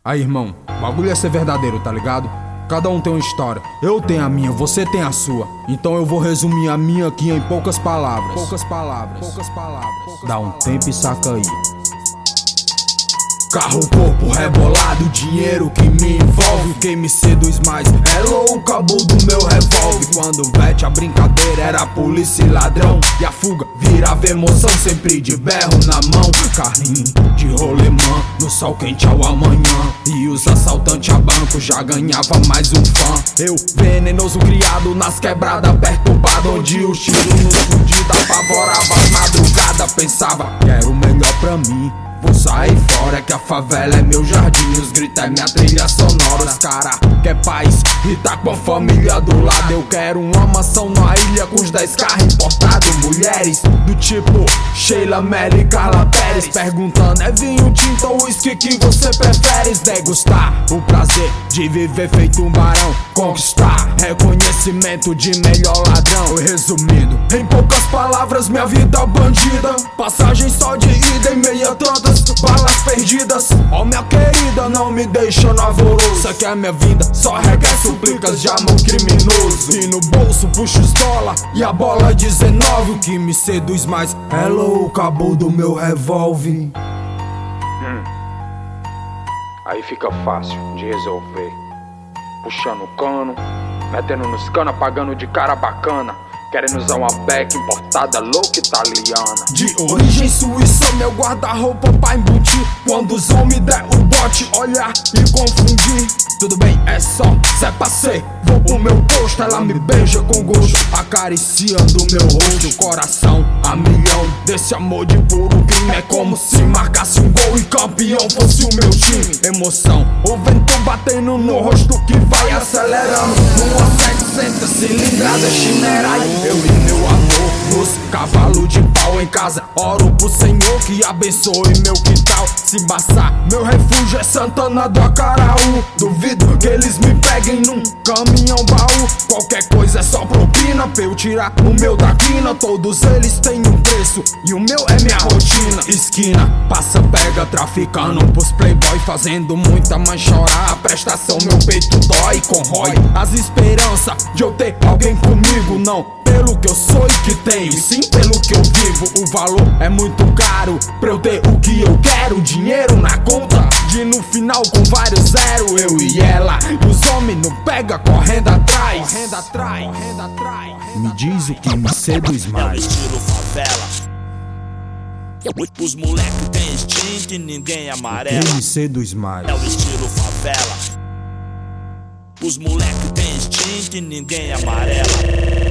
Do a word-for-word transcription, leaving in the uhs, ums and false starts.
Aí, irmão, o bagulho é ser verdadeiro, tá ligado? Cada um tem uma história. Eu tenho a minha, você tem a sua. Então eu vou resumir a minha aqui em poucas palavras. Poucas palavras. Poucas palavras. Dá um tempo e saca aí. Carro, corpo rebolado, dinheiro que me envolve. Quem me seduz mais é louco, cabo do meu revólver. Quando vete a brincadeira era polícia e ladrão, e a fuga virava emoção, sempre de berro na mão. Carrinho de rolemã, no sol quente ao amanhã, e os assaltantes a banco já ganhava mais um fã. Eu, venenoso criado nas quebradas perturbado, onde os tiros nos fudidos apavorava as madrugadas. Pensava, quero o melhor pra mim, vou sair fora que a favela é meu jardim, os gritos é minha trilha sonora. Os cara quer paz e tá com a família do lado. Eu quero uma mansão na ilha com os dez carros importados. Mulheres do tipo Sheila, Melly e Carla Pérez, perguntando é vinho tinto ou whisky que você prefere degustar. O prazer de viver feito um barão, conquistar reconhecimento de melhor ladrão. Resumindo, em poucas palavras, minha vida bandida, passagem só de ida em meia tantas balas perdidas. Oh minha querida, não me deixa no alvoroço. Isso aqui é minha vida, só requer súplicas de amor criminoso. E no bolso puxo os dólar e a bola dezenove. O que me seduz mais é o cabo do meu revólver. hum. Aí fica fácil de resolver, puxando o cano, metendo nos cano, apagando de cara bacana, querendo usar uma beca importada louca italiana. De origem suíça, meu guarda-roupa pra embutir. Quando os homens der o bote, olhar e confundir. Tudo bem, é só Zé Passei. Vou pro meu posto, ela me beija com gosto, acariciando meu rosto. Coração a milhão, desse amor de puro crime. É como se marcasse um gol e campeão fosse o meu time. Emoção, o vento batendo no rosto que vai acelerando. Numa setecentos cilindrada chinera. Eu e meu amor, nos cavalo de pau em casa. Oro pro Senhor que abençoe meu quintal. Se embaçar, meu refúgio é Santana do Acaraú. Duvido que eles me peguem num caminhão baú. Qualquer coisa é só propina pra eu tirar o meu da quina. Todos eles têm um preço e o meu é minha rotina. Esquina, passa, pega, traficando pros playboy, fazendo muita mãe chorar. A prestação, meu peito dói, corrói as esperanças de eu ter alguém comigo. Não pelo que eu sou e que tenho, sim pelo que eu vivo. O valor é muito caro pra eu ter o que eu quero. Dinheiro na conta, de no final com vários zero. Eu e ela, e os homens não pega correndo atrás. Correndo atrás, correndo atrás. Me diz o que me seduz mais. É o estilo favela. Os moleques tem instinto e ninguém amarela. O que me seduz mais. É o estilo favela. Os moleques tem instinto e ninguém amarela.